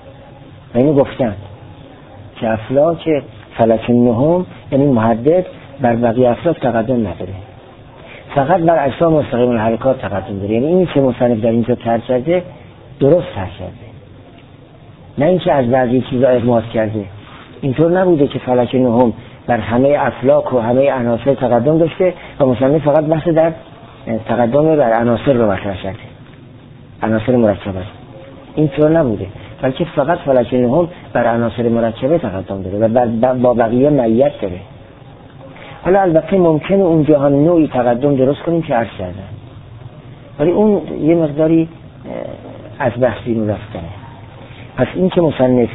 و اینو گفتن که افلاک فلک نهم یعنی محدد بر بقیه افلاک تقدم نداره، فقط بر اجسام مستقیم الحرکات تقدم داره. یعنی این که مصنف در اینجا طرح کرده درست طرح کرده، نه اینکه از بعضی چیزا اغماض کرده. اینطور نبوده که فلک نهم بر همه افلاک و همه عناصر تقدم داشته و مصنف فقط بحث در تقدم بر عناصر رو مطرح کرده، عناصر مرکبه. اینطور نبوده، بلکه فقط فلک نهم بر عناصر مرکبه تقدم داره و با بقیه معیت داره. حالا البته ممکنه اونجا هم نوعی تقدم درست کنیم که عرض کردن، ولی اون یه مقداری از بحث بیرون رفتنه. پس این که مصنف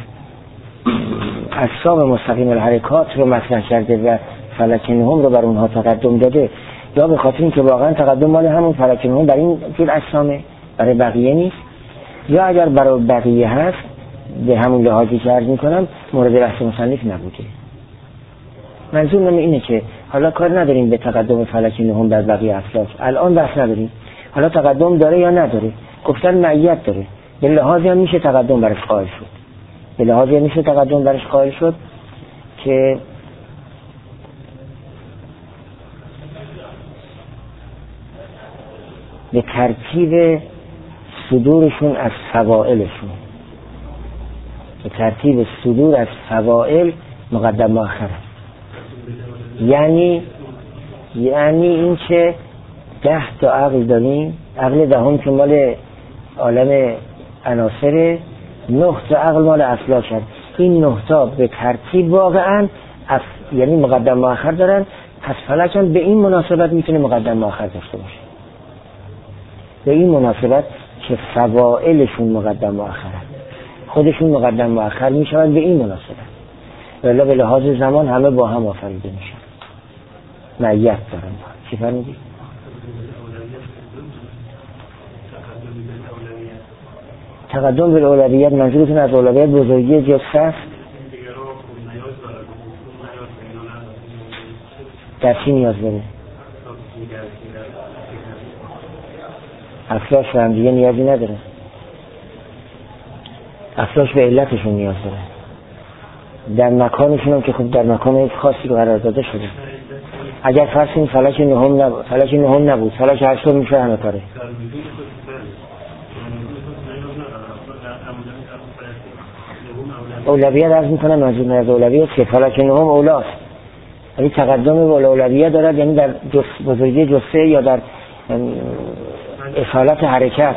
اجسام مستقیم الحرکات رو مطرح کرده و فلک نهم رو بر اونها تقدم داده، یا به خاطر اینکه واقعا تقدم مال همون فلک نهم بر این جور اجسامه، برای بقیه نیست، یا اگر برای بقیه هست به همون لحاظی که عرض میکنم مورد بحث مصنف نبوده. منظور من اینه که حالا کار نداریم به تقدم فلک نهم بر بقیه افلاک، الان بحث نداریم حالا تقدم داره یا نداره، گفتن معیت داره، به لحاظی هم میشه تقدم برش قائل شد، به لحاظی هم میشه تقدم برش قائل شد که به ترتیب صدورشون از فوائلشون، به ترتیب صدور از فوائل مقدم مؤخر. یعنی یعنی این که ده تا عقل داریم، عقل دهم که مال عالم عناصر، نه تا عقل مال افلاک هست. این نه تا به ترتیب واقعا اف... یعنی مقدم مؤخر دارن، پس فلک هم به این مناسبت میتونه مقدم مؤخر داشته باشه، به این مناسبت که فوائلشون مقدم مؤخرن، خودشون مقدم مؤخر میشوند به این مناسبت، ولی به لحاظ زمان همه با هم آفریده میشن، معیت دارن. چی فرمودی؟ تقدم به اولویت منظورتون از اولویت بزرگی جسته است؟ در چی نیاز داره؟ افلاک به هم دیگه نیازی نداره، افلاک به علتشون نیاز داره، در مکانشون هم که خب در مکان خاصی رو قرار داده شده. اگر فرض این فلک نهم نبود، فلک نهم نبود، فلک هشتم میشه همه کاره. اولویت عرض میکنم منظور از اولویت که فلک نهم اولاست، یعنی تقدم به اولویت دارد، یعنی در جس بزرگی جسته یا در اصالت حرکت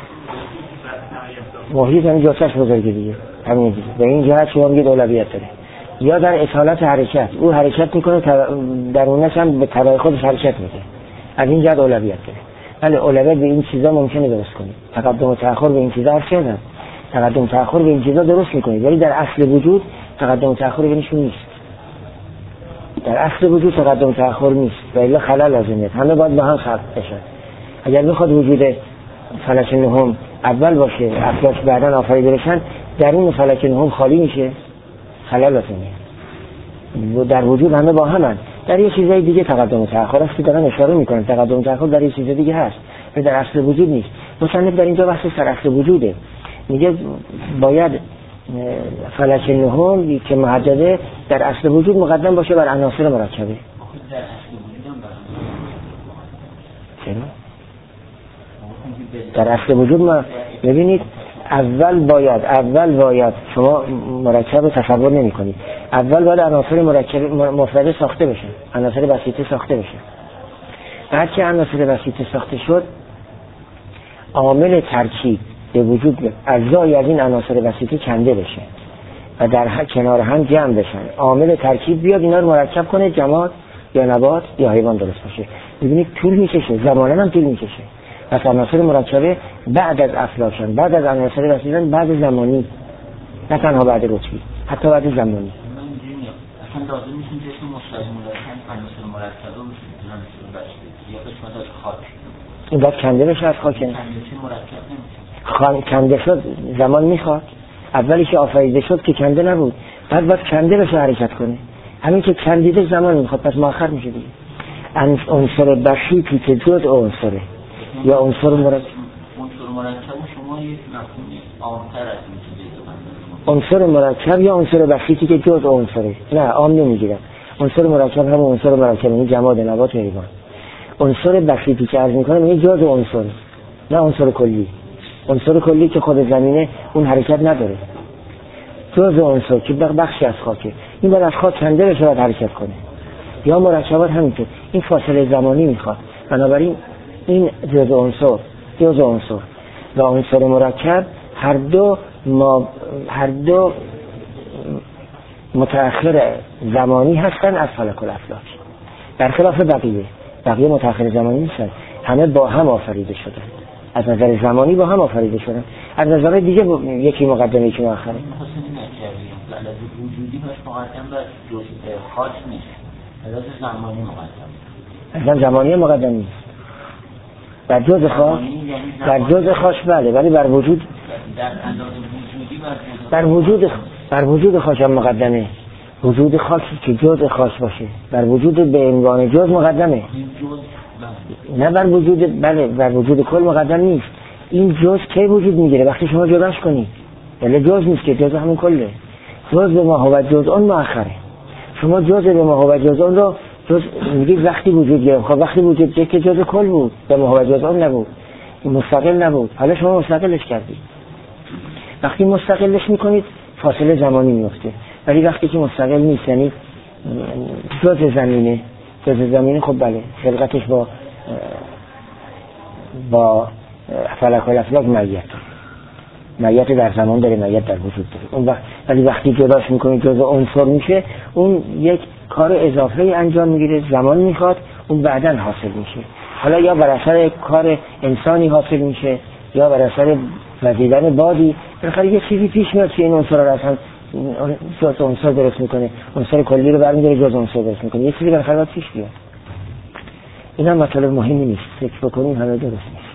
محیط، یعنی جستش بزرگی دیگه، همین دیگه. به این جهت شما میگید اولویت داره، یا در اصالت حرکت، او حرکت میکنه درونش هم به تبع خودش حرکت میده، از این جهت اولویت داره. ولی اولویت به این چیزا ممکنه درست کنید، تقدم و تأخر به این چیزا هست نه، تقدم و تأخر به این چیزا درست میکنید، ولی در اصل وجود تقدم و تأخر بینشون نیست، در اصل وجود تقدم و تأخر نیست، ولی خلل لازمه، همه باید با هم خلق بشن. اگر بخواد وجود فلک نهم اول باشه، افلاک بعداً آفریده بشن، درون فلک نهم خالی میشه، خلل لازمه. و در وجود همه با همن. در یه چیزای دیگه تقدم و تأخر است که دارن اشاره میکنن، تقدم و تأخر در یه چیز دیگه هست، ولی در اصل وجود نیست. مصنف در اینجا بحث سر اصل وجوده، میگه باید فلک نهم که محدده در اصل وجود مقدم باشه بر عناصر مرکبه. چرا؟ در اصل وجود ما ببینید اول باید اول باید شما مرکب تصور نمی کنید، اول باید عناصر مرکب مفرده ساخته بشه، عناصر بسیطه ساخته بشه. بعد که عناصر بسیطه ساخته شد، عامل ترکیب به وجود بیاد، اجزای از این عناصر بسیطه کنده بشه و در کنار هم جمع بشن، عامل ترکیب بیاد اینا رو مرکب کنه، جماد یا نبات یا حیوان درست باشه. ببینید طول میکشه، زمانا هم طول میکشه. پس عناصر مرکبه بعد از افلاکشن، بعد از عناصر بسیطه، بعد زمانی، نه تنها بعد رتبی، حتی بعد زمانی. اصلا لازم نیست که اسم مستقیم عناصر مرکبه باشه، یا قسمت از خاک. این باید کنده بشه از خاک. کنده مرکب نمیشه. کنده شد زمان میخواد. اولی که آفریده شد که کنده نبود، بعد باید کنده بشه حرکت کنه. همین که کندیده زمان میخواد، پس مؤخر میشه دیگه. عنصر بسیطی که جز عنصره یا عنصر مرکب. عنصر مرکب شما یک مفهومی عام‌تر از این چیزی که عنصر مرکب یا عنصر بسیطی که جز عنصره. نه عام نمیگیرن. عنصر مرکب هم عنصر مرکب، این جماد، نبات و حیوان. عنصر بسیطی که عرض میکنم این جزء عنصر، نه عنصر کلی. عنصر کلی که خود زمینه اون حرکت نداره، جزء عنصر که بخشی از خاکه، این باید از خاک کنده بشه باید حرکت کنه. یا مرکبات همینطور، این فاصله زمانی میخواد. بنابراین این جزء عنصر، جزء عنصر و عنصر مرکب هر دو ما هر دو متأخر زمانی هستن از فلک الافلاک، برخلاف بقیه. بقیه متأخر زمانی نیستن، همه با هم آفریده شدن، از نظر زمانی با هم آفریده شدن، از نظر دیگه یکی مقدمه یکی مؤخره. وجودی باش مقدم و جزء خاص نیست، از زمانی مقدم. از زمانی مقدم نیست. بر جزء خاص، بر جزء خاص بله، ولی بر وجود، در اندازه وجودی بر وجود، بر وجود خاص هم مقدمه. وجود خاصی که جزء خاص باشه بر وجود به عنوان جزء مقدمه، نه بر وجود، بله بر وجود کل مقدم نیست. این جزء کی وجود میگیره؟ وقتی شما جداش کنی، ولی جزء نیست که، جزء همون کله. جزء به ما هو جزء اون مؤخره. شما جزء به ما هو جزء اون رو جزء میگید وقتی وجود گرفت. خب وقتی وجود گرفت که جزء کل بود، به ما هو جزء اون نبود، مستقل نبود. حالا شما مستقلش کردید. وقتی مستقلش میکنید فاصله زمانی میفته، ولی وقتی که مستقل نیست، یعنی جزء زمینه، جزء زمینه، خب بله خلقتش با با فلک الافلاک میت میت در زمان داره، میت در وجود داره. اون وقت ولی وقتی جداش میکنید جزء عنصر میشه، اون یک کار اضافه انجام میگیره، زمان میخواد، اون بعداً حاصل میشه. حالا یا بر اثر کار انسانی حاصل میشه یا بر اثر وزیدن بادی، بالاخره یه چیزی پیش میاد که این عنصر رو اصلا جزء عنصر درست میکنه، عنصر کلی رو برمی‌داره جزء عنصر درست میکنه، یه چیزی بالاخره پیش بیاد. این هم مطالب مهمی نیست، فکر بکنیم همه درست میشه.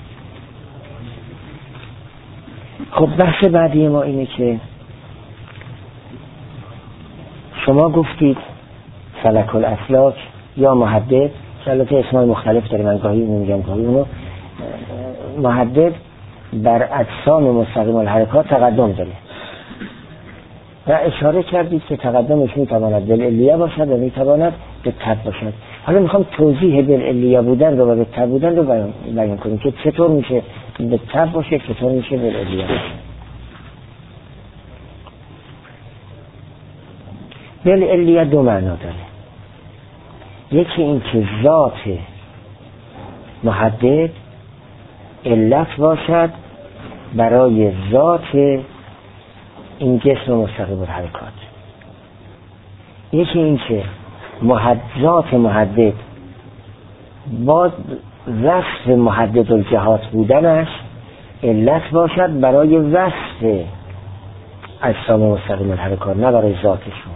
خب بحث بعدی ما اینه که شما گفتید فلک الافلاک یا محدد، که البته اسمای مختلف داره، من گاهی میگم گاهی اونو، محدد بر اجسام مستقیم الحرکات تقدم داره و اشاره کردید که تقدمش میتواند بالعلیه باشد و میتواند به تب باشد. حالا میخوام توضیح بالعلیه بودن رو و به تب بودن رو بیان, بیان کنیم که چطور میشه به تب باشه، چطور میشه بالعلیه باشه. بالعلیه دو معنا داره. یکی این که ذات محدد علت باشد برای ذات این جسم مستقیم الحرکات. یکی این که ذات محدد با وصف محدد الجهات بودنش علت باشد برای وصف اجسام مستقیم الحرکات، نه برای ذاتشون.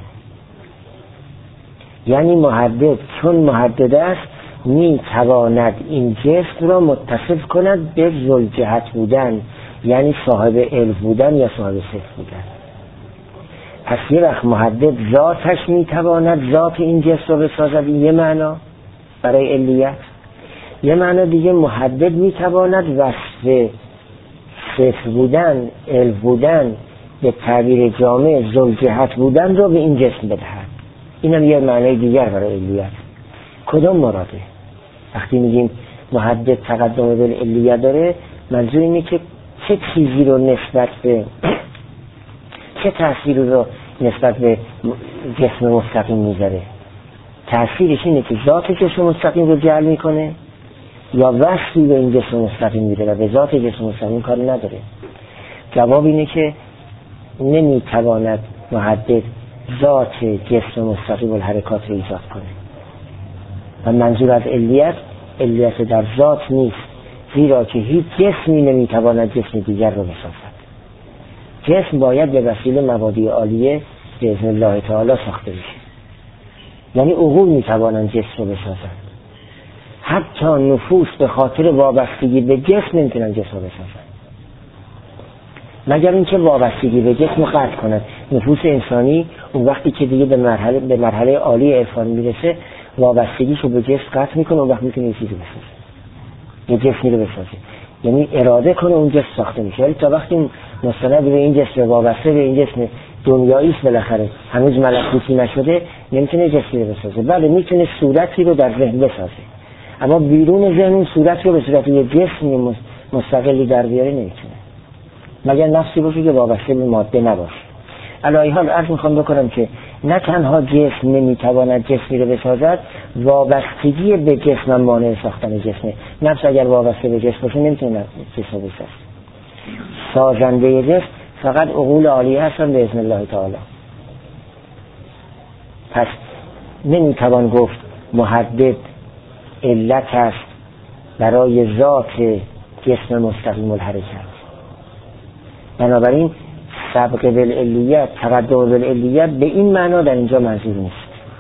یعنی محدد چون محدد است می تواند این جسم را متصف کند به ذوالجهت بودن، یعنی صاحب علم بودن یا صاحب صفت بودن. پس یه وقت محدد ذاتش می تواند ذات این جسم را بسازد، یه معنا برای علیت. یه معنا دیگه محدد می تواند وصف صفت بودن، علم بودن، به تعبیر جامع ذوالجهت بودن را به این جسم بدهد. اینم یه معنی دیگر برای علیت. کدام مراده؟ وقتی میگیم محدد تقدم به علیت داره، منظور اینه که چه چیزی رو نسبت به چه تأثیری رو نسبت به جسم مستقیم میذاره. تأثیرش اینه که ذات جسم مستقیم رو جعل میکنه یا وصفی به این جسم مستقیم میده و به ذات جسم مستقیم کاری نداره. جواب اینه که نمیتواند محدد ذات جسم مستقیم الحرکات رو ایجاد کنه و منظور از علیت، علیت در ذات نیست، زیرا که هیچ جسمی نمیتواند جسم دیگر رو بسازد. جسم باید به وسیله موادی عالیه به اذن الله تعالی ساخته بشه، یعنی عقول میتوانند جسم رو بسازند. حتی نفوس به خاطر وابستگی به جسم نمیتونن جسم رو بسازند، مگر اینکه وابستگی به جسم قطع کنند. نفوس انسانی اون وقتی که دیگه به مرحله به مرحله عالی عرفانی میرسه، وابستگیشو به جسم قطع میکنه، اون وقت میتونه یه چیزی بسازه، یه جسمی رو بسازه، یعنی اراده کنه اون جسم ساخته میشه. ولی تا وقتی مستند به این جسم وابسته به این جسم دنیایی است بالاخره، هنوز ملکوتی نشده، نمیتونه جسمی رو بسازه. بله میتونه صورتی رو در ذهن بسازه، اما بیرون ذهن اون صورت رو به صورت یه جسمی مستقلی در بیاره نمیتونه، مگر نفسی باشه که وابسته به ماده نباشه. علی حال عرض میخوام بکنم که نه تنها جسم نمیتواند جسمی رو بسازد، وابستگی به جسم مانع ساختن جسمه. نفس اگر وابسته به جسم باشه نمیتونه جسم بسازه. سازنده جسم فقط عقول عالیه هستن به اذن الله تعالی. پس نمیتوان گفت محدد علت است برای ذات جسم مستقیم الحرکت. بنابراین سبق بالعلیت، تقدم بالعلیت به این معنا در اینجا منظور نیست.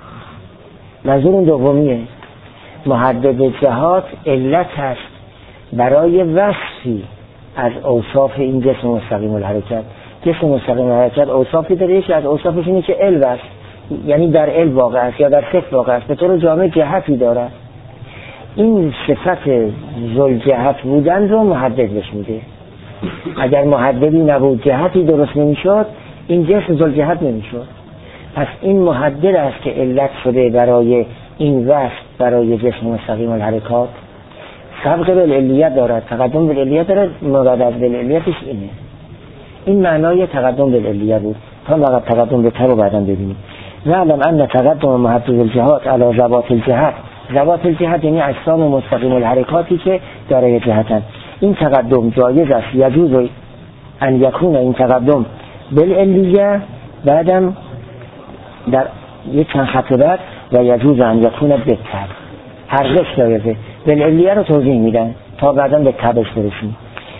منظور اون دومیه، محدد جهات علت است برای وصفی از اوصاف این جسم مستقیم الحرکت. جسم مستقیم الحرکت اوصافی داره، یکی از اوصافش اینه که علو است، یعنی در علو واقع است یا در صفت واقع است، به طور جامع جهتی دارد. این صفت ذوالجهت بودن رو محدد بهش میده. اگر محددی نبود، جهتی درست نمیشد، این جسم ذوالجهت نمیشد. پس این محدد است که علت شده برای این وصف برای جسم مستقیم الحرکات. سبق بالعلیت دارد، تقدم بالعلیت دارد، مراد از بالعلیتش اینه. این معنای تقدم بالعلیت بود. تا ما تقدم به تر رو بعداً ببینیم. نعلم ان تقدم محدد الجهات علی ذوات الجهت. ذوات الجهت یعنی اجسام مستقیم الحرکاتی که دارای جهتن. این تقدم جایز است، یجوز ان یکون این تقدم بالعلیه، بعدم در یک چند خط بعد و یجوز ان یکون بالتر. هر دو جایزه. بالعلیه رو توضیح میدن تا بعداً به تبش برسیم.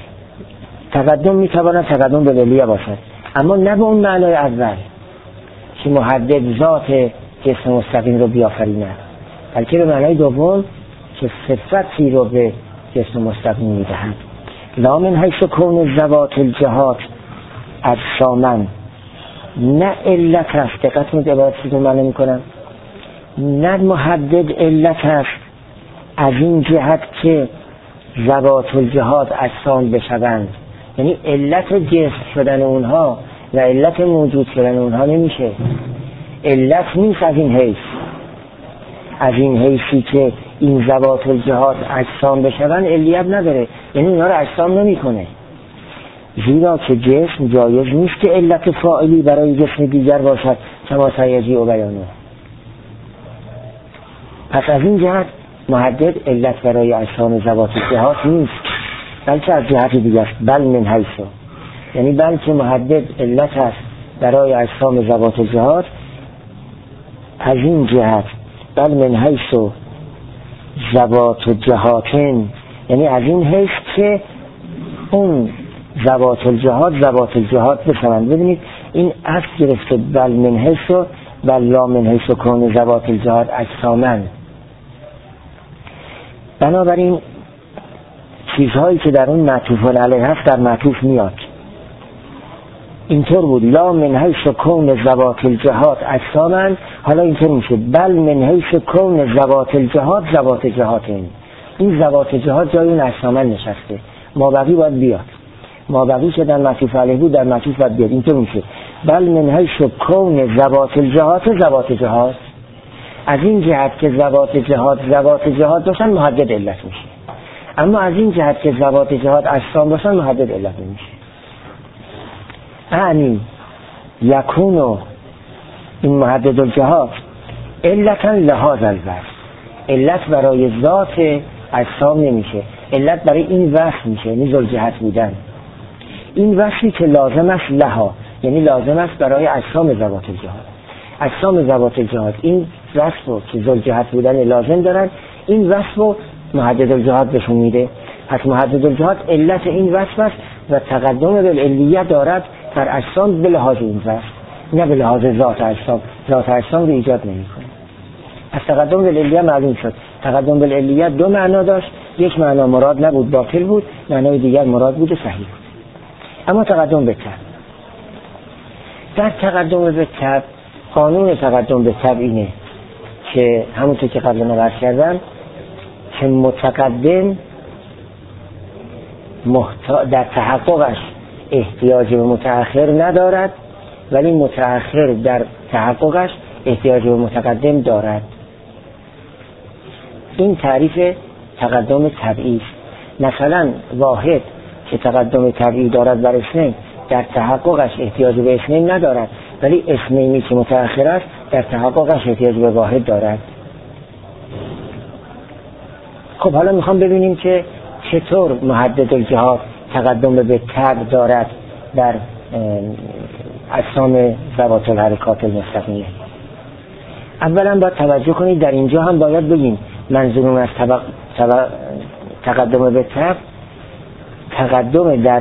تقدم میتواند تقدم بالعلیه باشد، اما نه به اون معنای اول که محدد ذات جسم مستقیم رو بیافریند، بلکه به معنای دوم که صفتی رو به جسم مستقیم میدهد. لا من حیث کون ذوات الجهات اجسامن، نه علت است. دقت کنید عبارتی رو معنی میکنم، نه محدد علت است از این جهت که ذوات الجهات اجسام بشوند، یعنی علت جسم شدن اونها و علت موجود شدن اونها نمیشه. علت نیست از این حیث، از این حیثی که این ذوات الجهات اجسام بشوند علیت نداره، یعنی اینا رو اجسام نمی کنه. زیرا که جسم جایز نیست که علت فاعلی برای جسم دیگر باشد، کما سیجی و بیانه. پس از این جهت محدد علت برای اجسام ذوات الجهات نیست، بلکه از جهت دیگر، بل من حیث، یعنی بلکه محدد علت است برای اجسام ذوات الجهات از این جهت، بل من حیث ذوات الجهاتن، یعنی از این حیث که اون ذوات الجهات ذوات الجهات بشوند. ببینید این اصل گرفته بل من حیث و بل لا من حیث کون ذوات الجهات اجسامن. بنابراین چیزهایی که در اون معطوف علیه هست در معطوف میاد. اینطور بود لا من حیث کون ذوات الجهات اجسامن، حالا اینطور میشه بل من حیث کون ذوات الجهات ذوات جهاتن. این ذوات جهات جای اون اجسامن نشسته، مابقی باید بیاد. مابقی که در معطوف علیه بود در معطوف باید بیاد. اینطور میشه بل من حیث کون ذوات الجهات ذوات جهات، از این جهت که ذوات جهات ذوات جهات باشن محدد علت میشه، اما از این جهت که ذوات جهات اجسام باشن محدد علت نمیشه. یعنی یکونو این محدد الجهات علتا لهذا الوصف، علت برای ذات اجسام نمیشه، علت برای این وصف میشه، یعنی ذوالجهت بودن. این وصفی که لازم است لها، یعنی لازم است برای اجسام ذوات الجهات. اجسام ذوات الجهات این وصف رو که ذوالجهت بودن لازم دارن، این وصف رو محدد الجهات بهشون میده. پس محدد الجهات علت این وصف است و تقدم بالعلیه دارد در اجسام به لحاظ این وصف، نه به لحاظ ذات اجسام. ذات اجسام رو ایجاد نمیکنه. از تقدم بالعلیه معلوم شد تقدم بالعلیه دو معنا داشت، یک معنا مراد نبود باطل بود، معنای دیگر مراد بود و صحیح بود. اما تقدم به تب، در تقدم به تب قانون تقدم به تب اینه که همونطور که قبل نقل کردم که متقدم محتا... در تحققش احتیاج به متأخر ندارد ولی متأخر در تحققش احتیاج به متقدم دارد. این تعریف تقدم طبعی است. مثلا واحد که تقدم طبعی دارد بر اثنین در تحققش احتیاج به اثنین ندارد، ولی اثنینی که متأخر است در تحققش احتیاج به واحد دارد. خب حالا میخوام ببینیم که چطور محدد الجهات تقدم به طبع دارد در اجسام ذوات الحرکات المستقیمه. اولا باید توجه کنید در اینجا هم باید بگیم منظورم از طبق... طبق... تقدم به طبع تقدم در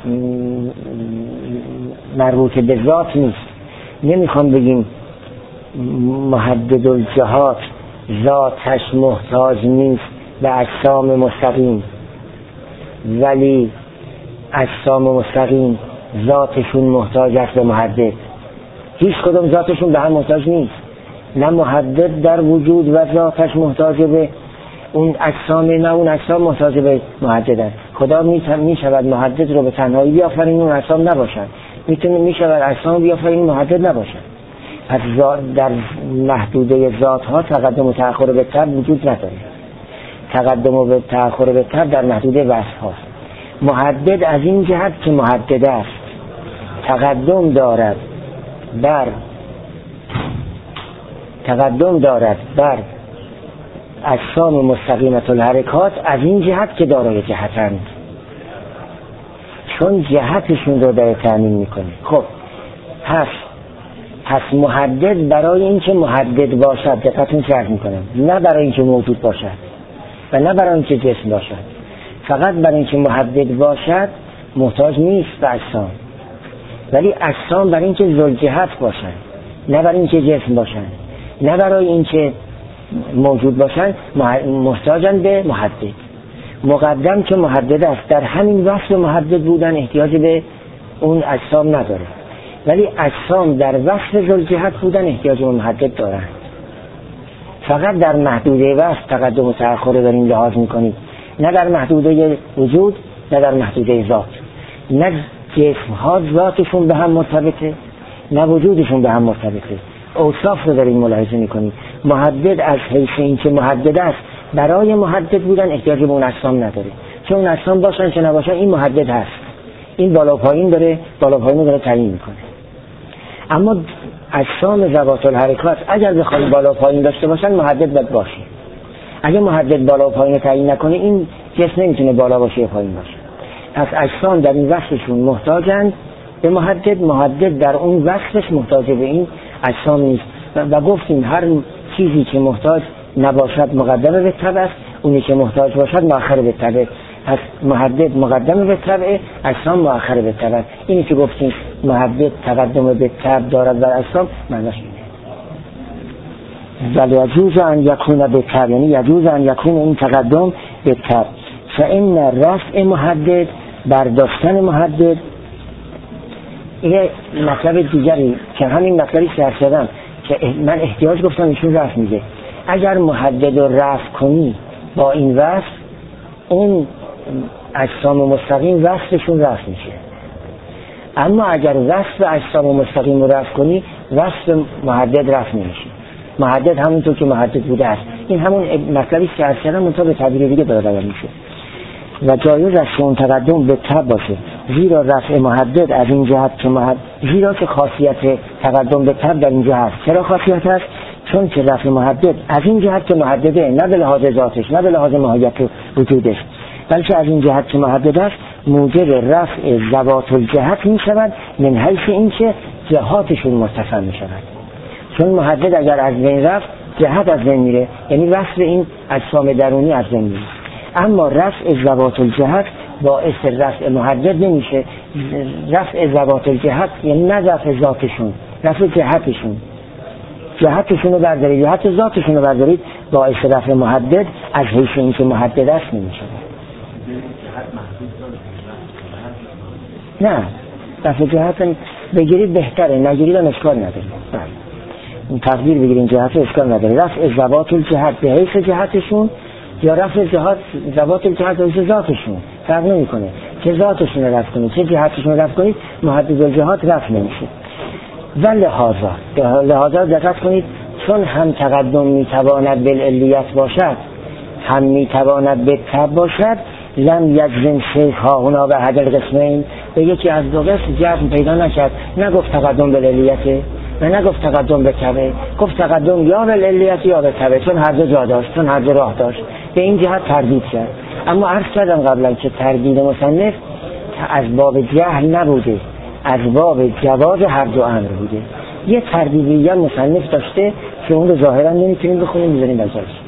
مربوط به ذات نیست. نمیخوام بگیم محدد الجهات ذاتش محتاج نیست به اجسام مستقیم، ولی اجسام مستقیم ذاتشون محتاج است به محدد. هیچ کدوم ذاتشون به هم محتاج نیست. نه محدد در وجود و ذاتش محتاج به اون اجسام، نه اون اجسام محتاج به محدد است. خدا می شود محدد رو به تنهایی بیافرین اون اجسام نباشند، میتونه می شود اجسام بیافرین محدد نباشند. پس در محدوده ذات ها تقدم و تأخر به طبع وجود نداره. تقدم و به تأخر به طبع در محدوده وصف هاست. محدد از این جهت که محدد است تقدم دارد بر تقدم دارد بر اجسام مستقیمه الحرکات از این جهت که دارای جهتند، چون جهتشون رو داره تأمین میکنه. خب پس پس محدد برای اینکه محدد باشد، دقتون چرک میکنم، نه برای اینکه موجود باشد و نه برای اینکه جسم باشد. فقط برای اینکه محدد باشد محتاج نیست به اجسام، ولی اجسام برای اینکه ذوالجهت باشند، نه برای اینکه جسم باشند، نه برای اینکه موجود باشند محتاجن به محدد. مقدم که محدد است در همین وصف محدد بودن احتیاج به اون اجسام نداره، ولی اجسام در وصف ذوالجهت بودن احتیاج به محدد دارند. فقط در محدوده وصف تقدم و تأخر داریم لحاظ میکنید، نه در محدوده وجود، نه در محدوده ذات. نه جسم ها ذاتشون به هم مرتبطه، نه وجودشون به هم مرتبطه. اوصاف رو داریم ملاحظه میکنید. محدد از حیث این که محدد است برای محدد بودن احتیاج به اون اجسام نداره، چه اون اجسام باشن چه نباشن این محدد هست. این بالا پایین داره، بالا پایین داره تعیین میکنه. اما اجسام ذوات الحرکات اگر بخواد بالا پایین داشته باشن محدد باید باشه. اگه محدد بالا و پایین تعیین نکنه این جسم نمیتونه بالا باشه یا پایین باشه. پس اجسام در این وصفشون محتاجند به محدد، محدد در اون وصفش محتاج به این اجسام نیست. و, و گفتیم هر چیزی که محتاج نباشد مقدمه به طبع است، اونی که محتاج باشد مؤخر به طبع. پس محدد مقدمه به طبع، اجسام مؤخر به طبع. اینی که گفتیم محدد تقدم به طبع دارد بر اجسام معناش اینه. ولی یجوز ان یکون به طبع، یعنی یجوز ان یکون این تقدم به طبع. فإن رفع محدد، برداشتن محدد، این مطلب دیگری که همین مطلبی که شدم که من احتیاج گفتم ایشون رفع میگه. اگر محدد رو رفع کنی با این وصف، اون اجسام مستقیم وصفشون رفع میشه. اما اگر وصف اجسام مستقیم رو رفع کنی، وصف محدد رفع نمیشه. محدد همونطور که محدد بوده است. این همون مطلبی که عرض کردم منتها به تعبیر دیگه داره بیان میشه. و جایز است اون تقدم به طبع باشه، زیرا رفع محدد از این جهت که محدد، زیرا که خاصیت تقدم به طبع در اینجا هست. چرا خاصیت هست؟ چون که رفع محدد از این جهت که محدده، نه به لحاظ ذاتش، نه به لحاظ ماهیت وجودش، بلکه از این جهت که محدد است موجب رفع ذوات الجهت می شود، من حیث این که جهاتشون مرتفع می شود. چون محدد اگر از بین رفت جهت از بین میره، یعنی وصف این اجسام درونی از بین میره. اما رفع ذوات الجهت باعث رفع محدد نمیشه. رفع ذوات الجهت یعنی نه رفع ذاتشون، رفع جهتشون. جهتشون رو بردارید، جهت ذاتشون رو بردارید، باعث رفع محدد از حیث این که محدد است نمیشه. نه، رفع جهت بگیرید بهتره، نگیرید هم اشکال نداره. این تقدیر بگیرید جهت اشکال نداره. رفع ذوات الجهت به حیث جهتشون یا رفع جهات ذوات الجهت به حیث ذاتشون فرق نمیکنه. چه ذاتشون رو رفع کنید چه جهتشون رو رفع کنید، محدد الجهات رفع نمیشه. و لحاظا لحاظا دقت کنید، چون هم تقدم میتواند بالعلیت باشد هم میتواند به تب باشد، لم یجزم شیخ ها هنا به حد القسمین، به یکی از دو قسم جزم پیدا نکرد، نگفت تقدم بالعلیته و نگفت تقدم به تبه، گفت تقدم یا بالعلیت یا به تبه، چون هر دو جا داشت، چون هر دو راه داشت، به این جهت تردید کرد. اما عرض کردم قبلا که تردید مصنف از باب جهل نبوده، از باب جواز هر دو امر بوده. یه تردیدی یا مصنف داشته که اون رو ظاهرا نمیتونیم بخونیم، میذاریم بجاش.